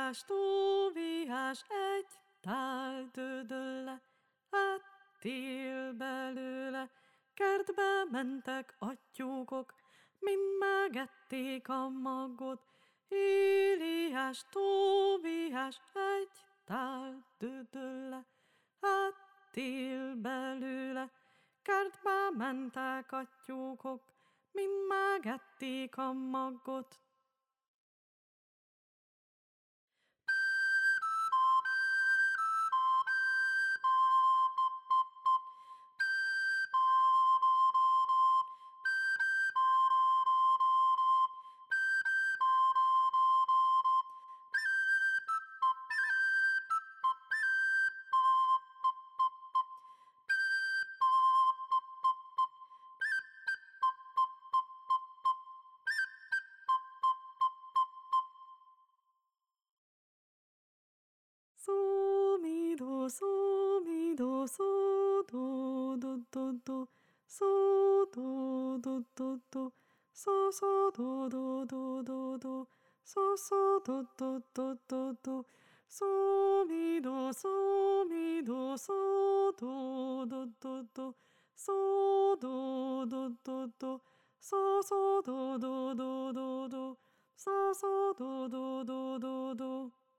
tóviás, egy tál dödölle, áttél belőle, kertbe mentek a tyúkok, mind megették a magot. Éliás, Tóbiás, egy tál dödölle, áttél belőle, kertbe mentek a tyúkok, mind megették a magot. Szó, mi, do, szó, do, szó, do, szó, do, szó, do, szó, mi, do, szó, do, szó, do, szó, do, szó, do, do.